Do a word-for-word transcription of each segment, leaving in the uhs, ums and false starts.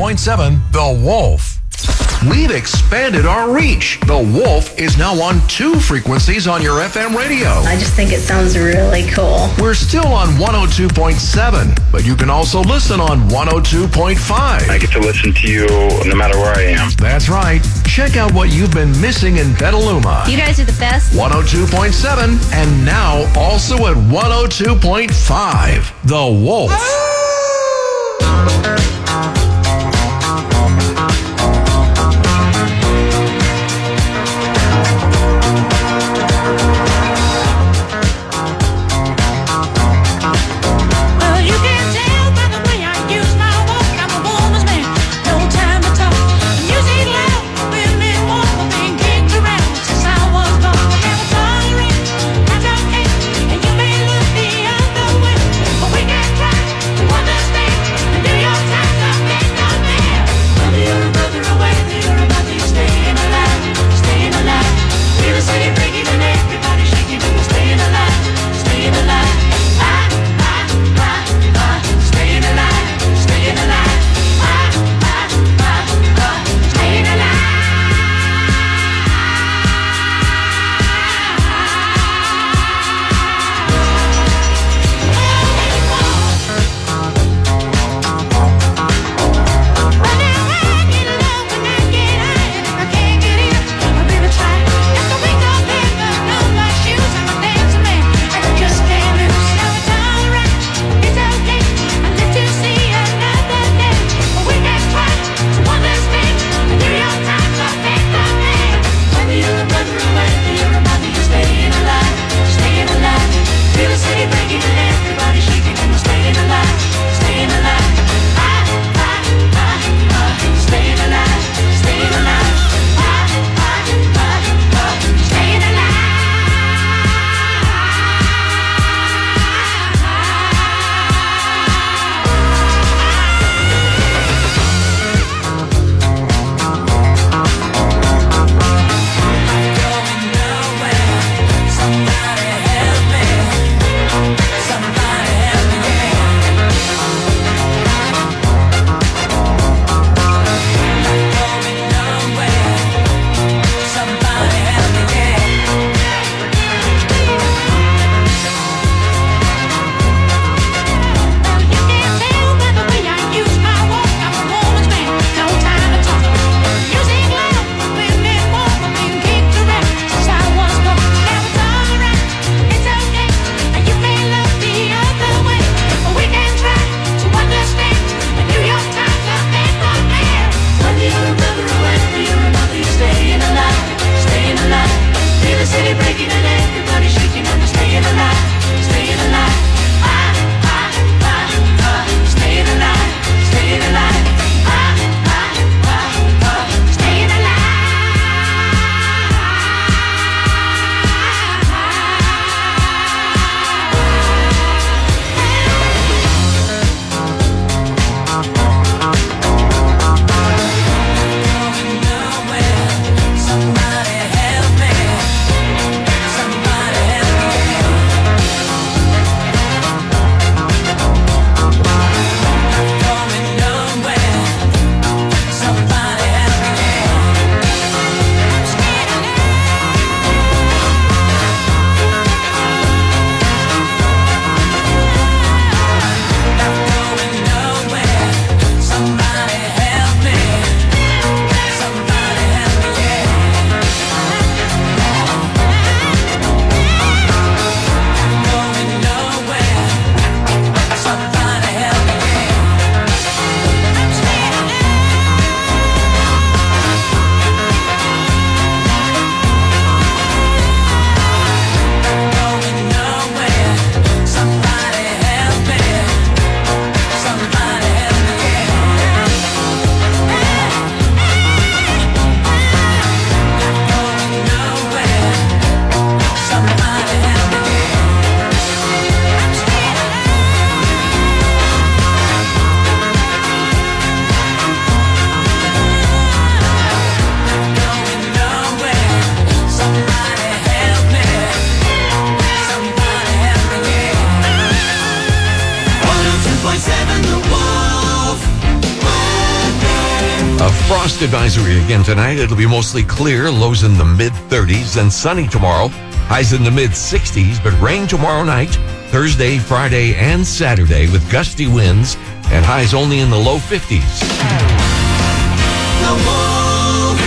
point seven, The Wolf. We've expanded our reach. The Wolf is now on two frequencies on your F M radio. I just think it sounds really cool. We're still on one oh two point seven, but you can also listen on one oh two point five. I get to listen to you no matter where I am. That's right. Check out what you've been missing in Petaluma. You guys are the best. one oh two point seven, and now also at one oh two point five. The Wolf. We can try to understand and do your time. Frost advisory again tonight. It'll be mostly clear, lows in the mid thirties, and sunny tomorrow, highs in the mid sixties, but rain tomorrow night, Thursday, Friday, and Saturday with gusty winds and highs only in the low fifties. The Wolf.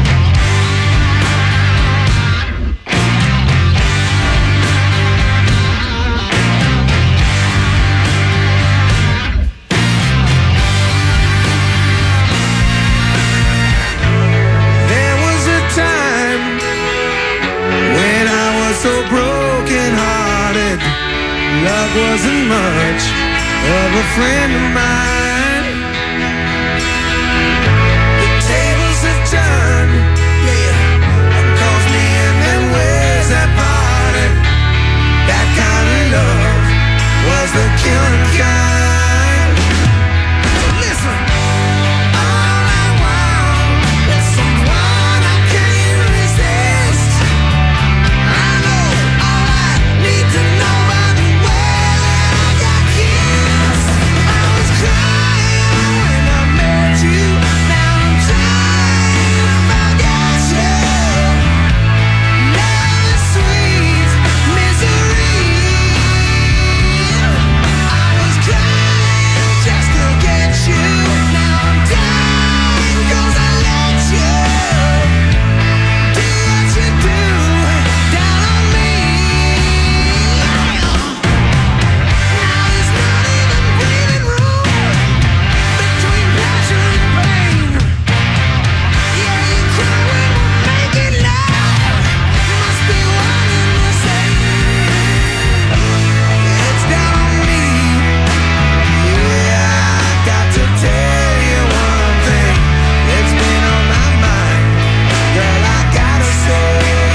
There was a time when I was so broken hearted. Love wasn't much of a friend of mine. The tables have turned, yeah, and caused me in them ways that parted. That kind of love was the killing kind. So listen, all I want is someone I can't resist. I know all I need to know by the way that I got kissed. I was crying when I met you. Now I'm trying to forget you. Love is sweet misery. I was crying just to get you. Now I'm dying 'cause I let you do what you do down on me. Now there's not even breathing room between pleasure and pain. Yeah, you cry when we're making love. Must be one and the same. It's down on me. Yeah, I got to tell you one thing. It's been on my mind, girl. I gotta say,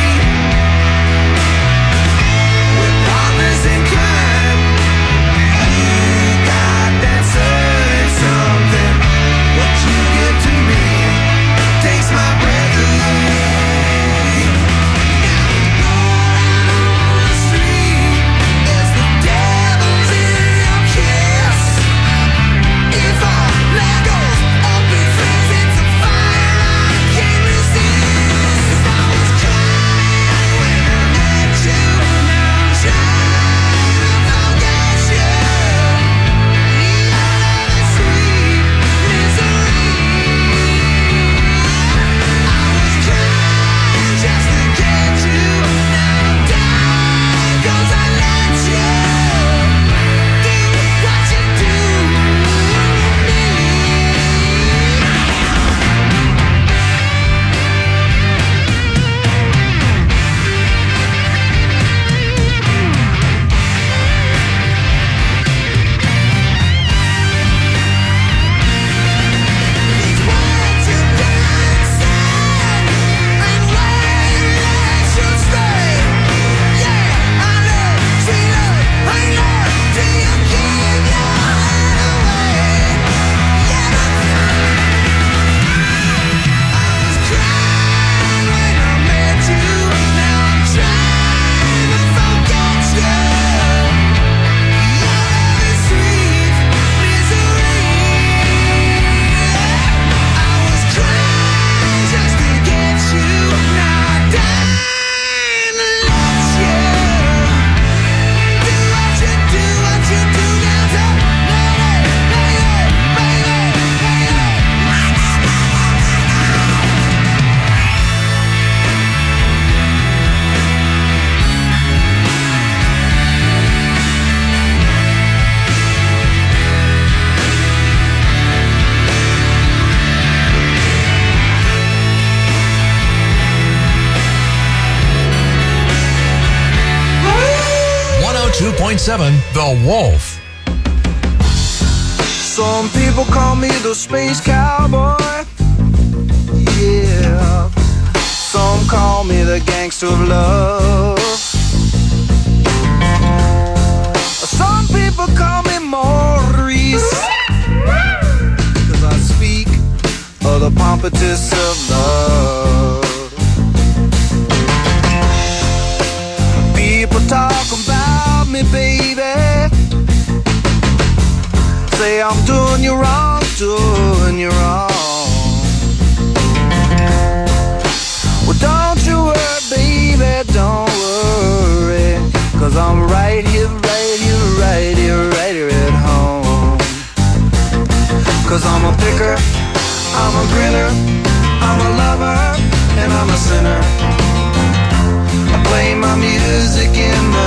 we're partners in crime. You got that certain something. What you give to me takes my breath away. Going on the street, there's the devil's in your kiss. If our let goes, open friends, it's a fire I can't resist. I was crying when I met you. Now I'm trying to forget you. Your love is sweet misery. I was crying just to get you. Now I'm dying 'cause I let you do what you do to me. These words you done said, and where they should stay. Yeah, I know, sweet love, ain't love till you give your hand away. Yeah, I was crying when I met you. Now I'm trying to forget you. Your love is sweet misery. I was crying just to get you. Now I'm dying to let you do what you do, what you do now to baby, baby, one oh two point seven The Wolf. Some people call me the space cowboy. Yeah. Some call me the gangster of love. Some people call me Maurice, 'cause I speak of the pompatus of love. People talk about me, baby. Say I'm doing you wrong, doing you wrong. Don't you worry, baby, don't worry, 'cause I'm right here, right here, right here, right here at home. 'Cause I'm a picker, I'm a grinner, I'm a lover, and I'm a sinner. I play my music in the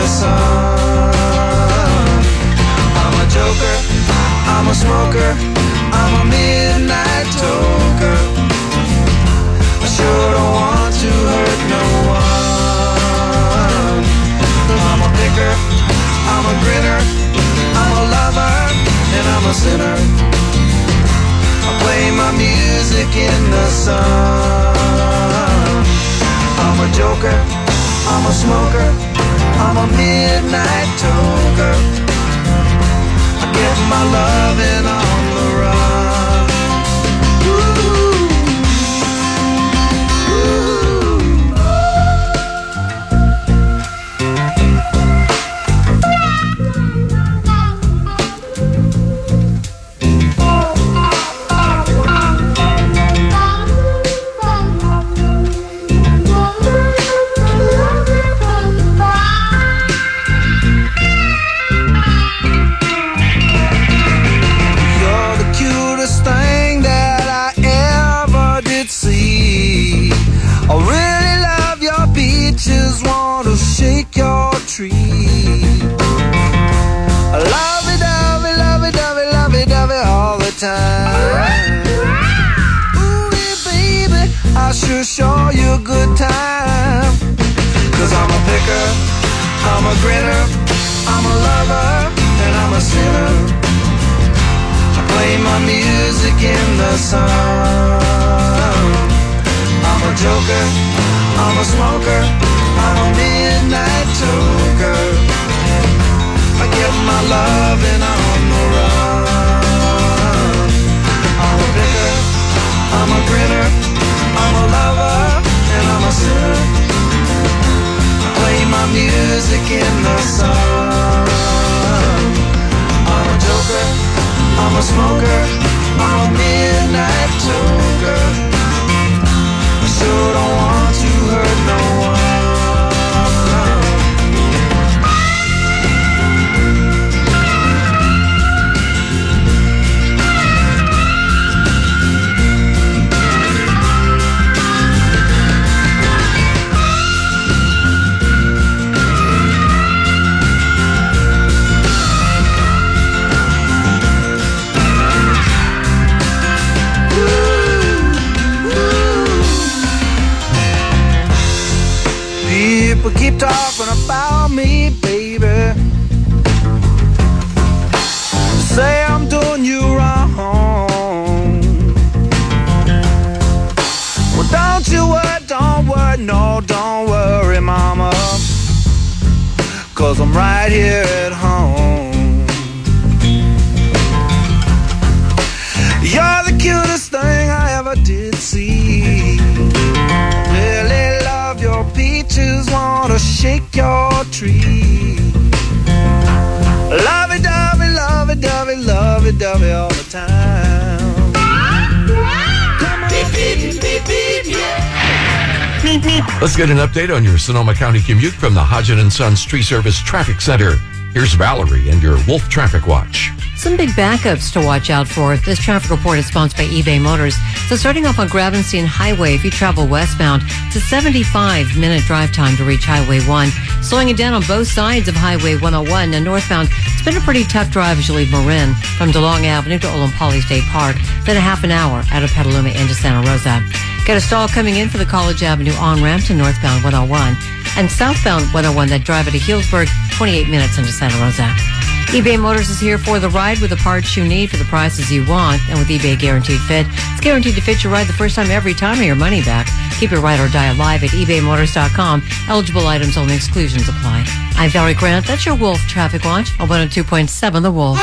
sun. I'm a joker, I'm a smoker, I'm a midnight toker. I sure don't want to hurt no one. I'm a picker, I'm a grinner, I'm a lover, and I'm a sinner. I play my music in the sun. I'm a joker, I'm a smoker, I'm a midnight toker. I get my loving on the run. Time. Ooh, baby, I sure show you a good time. 'Cause I'm a picker, I'm a grinner, I'm a lover, and I'm a sinner. I play my music in the sun. I'm a joker, I'm a smoker, I'm a midnight toker. I get my loving on the run. I'm a picker, I'm a grinner, I'm a lover, and I'm a sinner. I play my music in the sun. I'm a joker, I'm a smoker, I'm a midnight toker. I sure don't want to hurt no one. People keep talking about me, baby. Say I'm doing you wrong. Well, don't you worry, don't worry, no, don't worry, mama. 'Cause I'm right here at home. You're the cutest thing I ever did see. Really love your peaches, wanna shake your tree. Lovey-dovey, lovey-dovey, lovey-dovey all the time. Beep, beep, beep, beep, yeah. Let's get an update on your Sonoma County commute from the Hodgen and Sons Tree Service Traffic Center. Here's Valerie and your Wolf Traffic Watch. Some big backups to watch out for. This traffic report is sponsored by eBay Motors. So starting off on Gravenstein Highway, if you travel westbound, it's a seventy-five minute drive time to reach Highway one. Slowing it down on both sides of Highway one oh one. And northbound, it's been a pretty tough drive as you leave Marin from DeLong Avenue to Olompali State Park. Then a half an hour out of Petaluma into Santa Rosa. Got a stall coming in for the College Avenue on-ramp to northbound one oh one. And southbound one oh one, that drive into Healdsburg, twenty-eight minutes into Santa Rosa. eBay Motors is here for the ride with the parts you need for the prices you want. And with eBay Guaranteed Fit, it's guaranteed to fit your ride the first time every time or your money back. Keep your ride or die alive at ebay motors dot com. Eligible items only, exclusions apply. I'm Valerie Grant. That's your Wolf Traffic Watch on one oh two point seven The Wolf.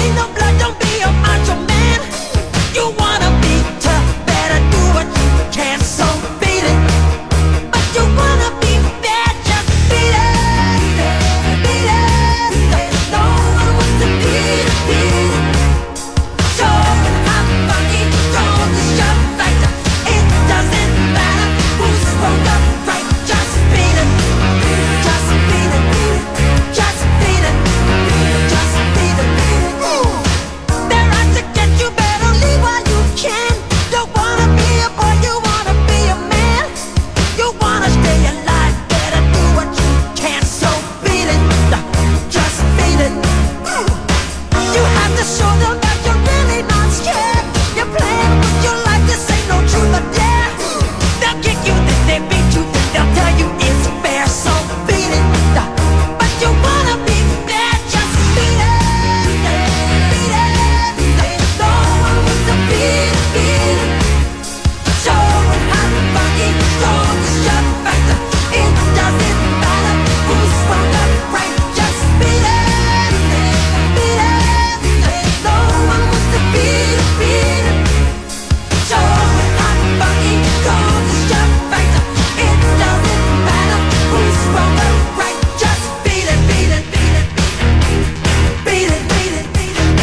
need no blood, don't be a macho man. You wanna be tough, better do what you can, so beat it. But you wanna be bad, just beat it. Beat it. No one wants to beat it, beat it. Showing how funky, don't is your factor. It doesn't matter who's wrong or right, just beat it. Just beat it, just beat it. Just beat it, beat it. They're out to get you, better leave while you can. Don't wanna be a boy, you wanna be a man. You wanna stay alive, better do what you can, so beat it. Just beat it. You have to show them that you're really not scared. You're playing with your life, this ain't no truth or dare. They'll kick you, then they beat you, then they'll tell you it's fair, so beat it. But you wanna be bad, just beat it. Beat it. No one wants to beat it, beat it. Showing how funky, strong is your factor. It doesn't matter who's wrong or right, just beat it. Beat it. No one wants to beat it, beat it. Showing how funky, strong is your factor. It doesn't matter who's wrong or right, just beat it, beat it, beat it. Beat it, beat it, beat it.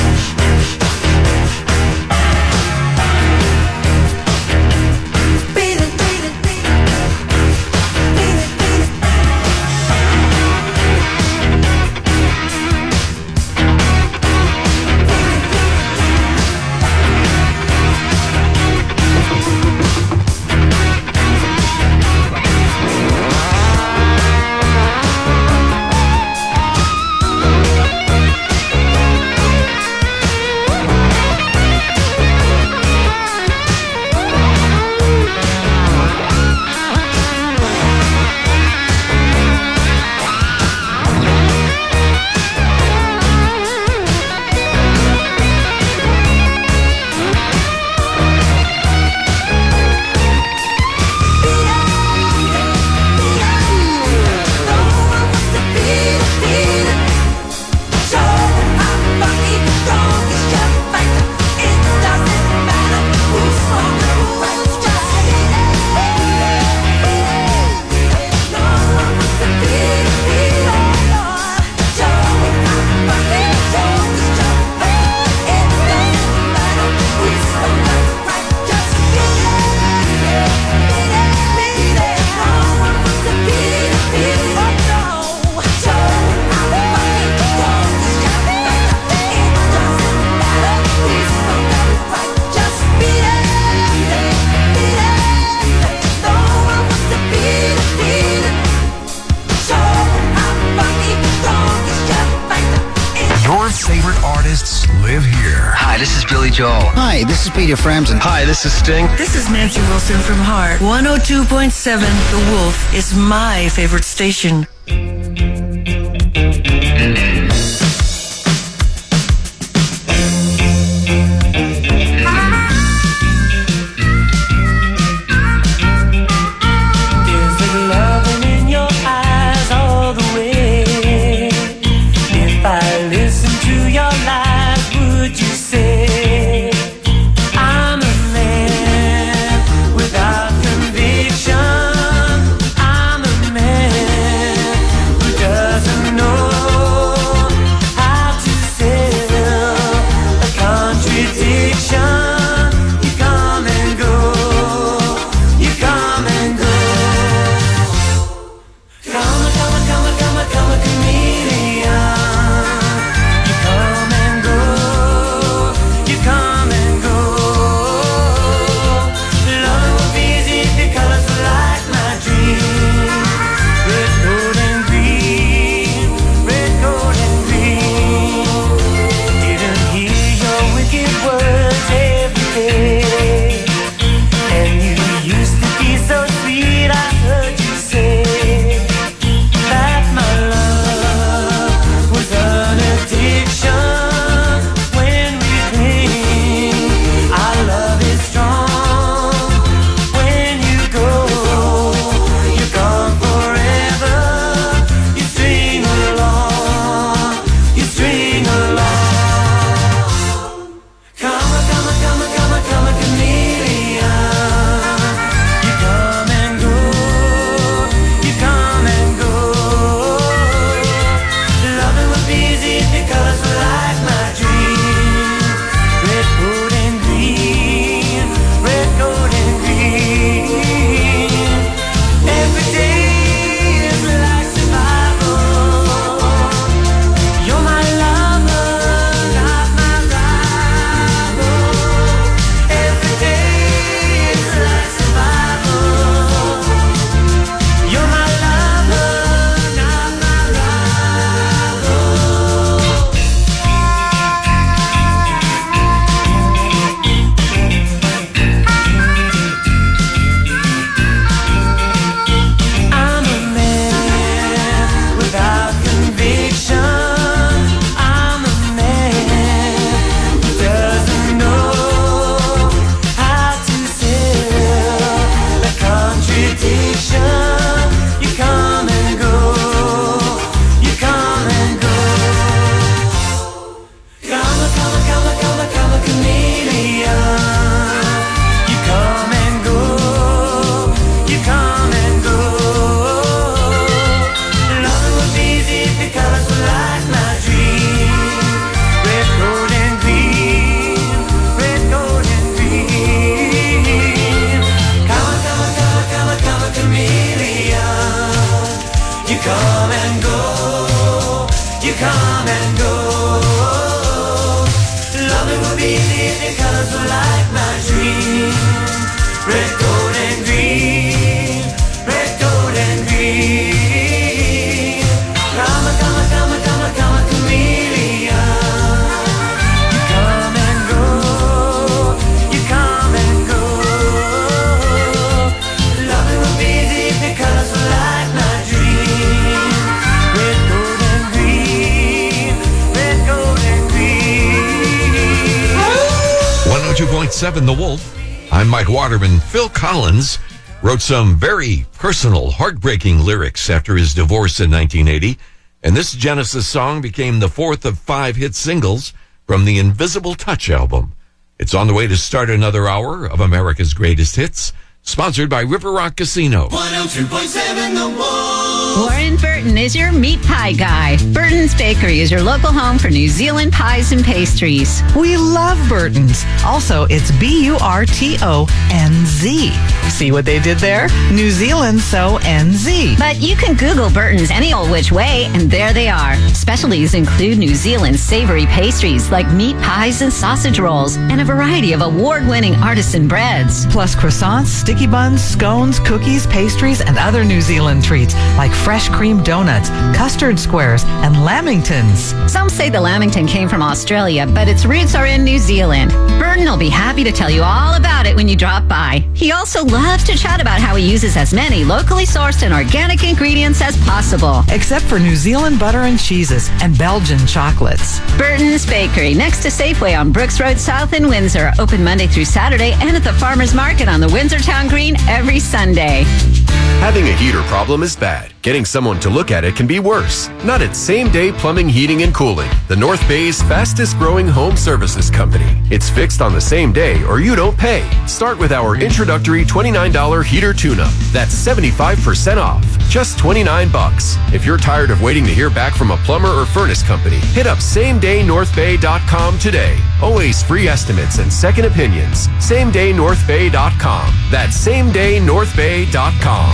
Beat it, beat it, beat it. Beat it, beat it. Your favorite artists live here. Hi, this is Billy Joel. Hi, this is Peter Frampton. Hi, this is Sting. This is Nancy Wilson from Heart. one oh two point seven The Wolf is my favorite station. I'm a man who doesn't know two point seven The Wolf. I'm Mike Waterman. Phil Collins wrote some very personal, heartbreaking lyrics after his divorce in nineteen eighty, and this Genesis song became the fourth of five hit singles from the Invisible Touch album. It's on the way to start another hour of America's Greatest Hits, sponsored by River Rock Casino. one oh two point seven The Wolf. Warren Burton is your meat pie guy. Burton's Bakery is your local home for New Zealand pies and pastries. We love Burton's. Also, it's B U R T O N Z. See what they did there? New Zealand, so N Z. But you can Google Burton's any old which way, and there they are. Specialties include New Zealand savory pastries like meat pies and sausage rolls, and a variety of award-winning artisan breads. Plus croissants, sticky buns, scones, cookies, pastries, and other New Zealand treats like fresh cream donuts, custard squares, and lamingtons. Some say the lamington came from Australia, but its roots are in New Zealand. Burton will be happy to tell you all about it when you drop by. He also loves to chat about how he uses as many locally sourced and organic ingredients as possible. Except for New Zealand butter and cheeses and Belgian chocolates. Burton's Bakery, next to Safeway on Brooks Road South in Windsor. Open Monday through Saturday and at the Farmers Market on the Windsor Town Green every Sunday. Having a heater problem is bad. Getting someone to look at it can be worse. Not at Same Day Plumbing, Heating, and Cooling, the North Bay's fastest growing home services company. It's fixed on the same day or you don't pay. Start with our introductory twenty-nine dollars heater tune-up. That's seventy-five percent off. Just twenty-nine bucks. If you're tired of waiting to hear back from a plumber or furnace company, hit up same day north bay dot com today. Always free estimates and second opinions. same day north bay dot com. That's same day north bay dot com.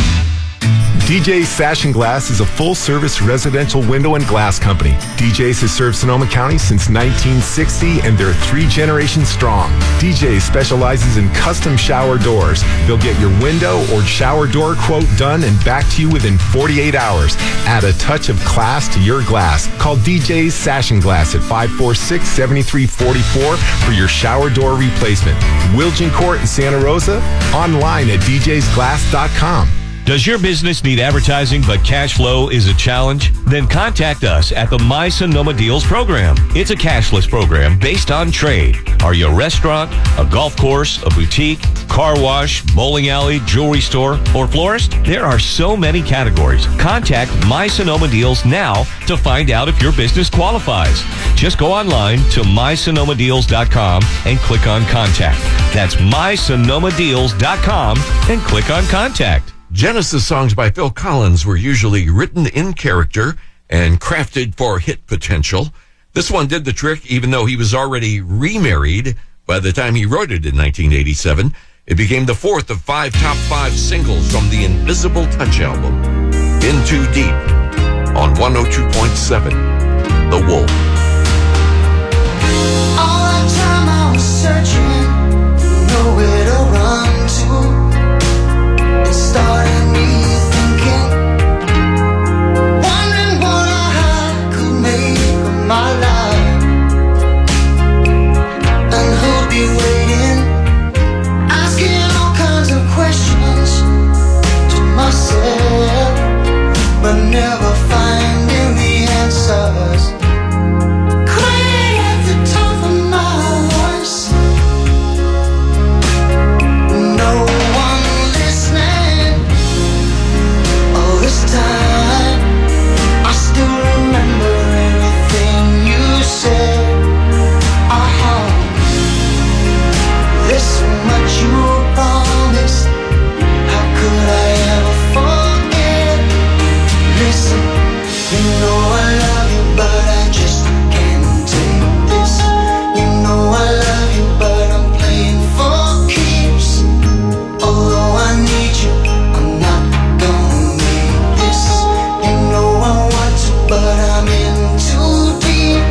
D J's Sash and Glass is a full-service residential window and glass company. D J's has served Sonoma County since nineteen sixty, and they're three generations strong. D J's specializes in custom shower doors. They'll get your window or shower door quote done and back to you within forty-eight hours. Add a touch of class to your glass. Call D J's Sash and Glass at five four six, seven three four four for your shower door replacement. Wilgin Court in Santa Rosa, online at d js glass dot com. Does your business need advertising but cash flow is a challenge? Then contact us at the My Sonoma Deals program. It's a cashless program based on trade. Are you a restaurant, a golf course, a boutique, car wash, bowling alley, jewelry store, or florist? There are so many categories. Contact My Sonoma Deals now to find out if your business qualifies. Just go online to my sonoma deals dot com and click on contact. That's my sonoma deals dot com and click on contact. Genesis songs by Phil Collins were usually written in character and crafted for hit potential. This one did the trick, even though he was already remarried by the time he wrote it in nineteen eighty-seven. It became the fourth of five top five singles from the Invisible Touch album, In Too Deep, on one oh two point seven The Wolf. All that time I was searching, nowhere to run to. It started me thinking, wondering what I could make of my life, and who'd be waiting, asking all kinds of questions to myself, but never finding the answers. Crying at the top of my voice, no one listening. All this time, I still remember everything you said. Uh-huh. There's so much you promised. How could I ever forget? Listen, you know I love you, but I just can't take this. You know I love you, but I'm playing for keeps. Although I need you, I'm not gonna make this. You know I want to, but I'm in too deep.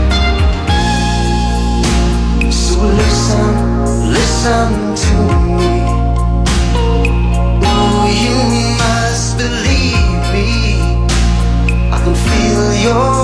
So listen, listen to me. Oh, you must believe me. I can feel your